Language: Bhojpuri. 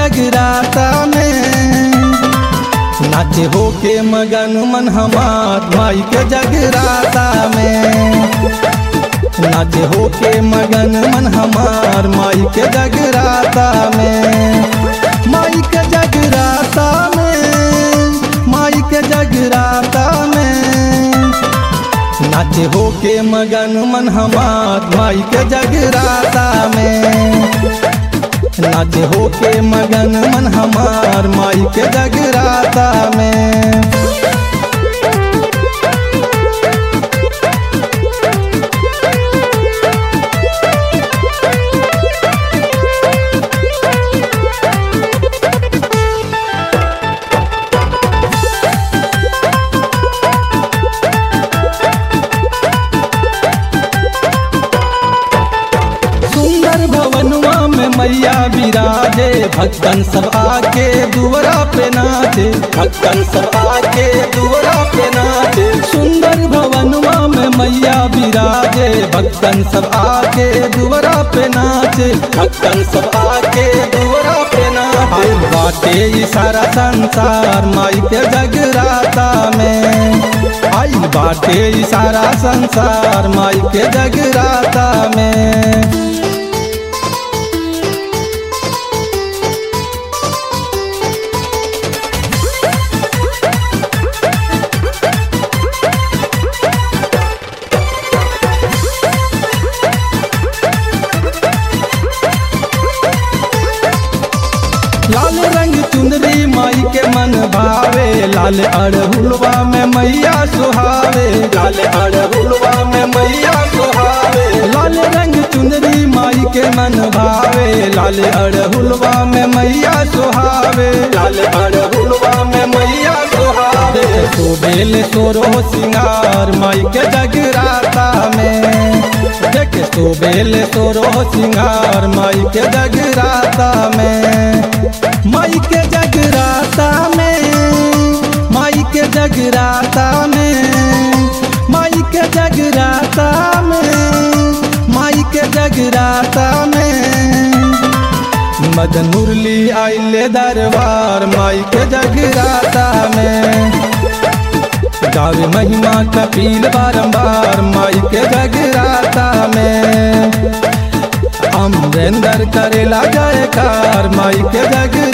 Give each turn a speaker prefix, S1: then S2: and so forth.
S1: जगराता में नाचे होके मगन मन हमार माई के जगराता में। नाचे होके मगन मन हमार माई के जगराता में। माई के जगराता में, माई के जगराता में नाचे होके मगन मन हमार माई के जगराता में। नाचे होके मगन मन हमार माई के जगराता में। भवनुआ में मैया विराजे, भक्तन सब आके दुआरा पे नाचे। भक्तन सब आके दुआरा पे नाचे। सुंदर भवनुआ में मैया विराजे, भक्तन सब आके दुआरा पे नाचे। भक्तन सब आके दुआरा पे नाचे। बाटे ई सारा संसार माई के जगराता में। आई बाटे ई सारा संसार माई के जगराता में। लाल रंग चुंदरी माई के मन भावे, लाल अड़हुलवा में मैया सुहावे। लाल अड़हुलवा में मैया सुहावे। लाल रंग चुंदरी माई के मन भावे, लाल अड़हुलवा में मैया सुहावे। लाल अड़हुलवा में मैया सुहावे। सोबेल सोरो सिंगार माई के जगराता में। देख सोबेल सोरो सिंगार माई के जगराता में। माई के जगराता में, माई के जगराता में, माई के जगराता में, माई के जगराता में। मदन मुरली आइले दरबार माई के जगराता में। गावे महिमा कपिल बारंबार माई के जगराता में। अमरेंद्र करेला जयकार माई के जगराता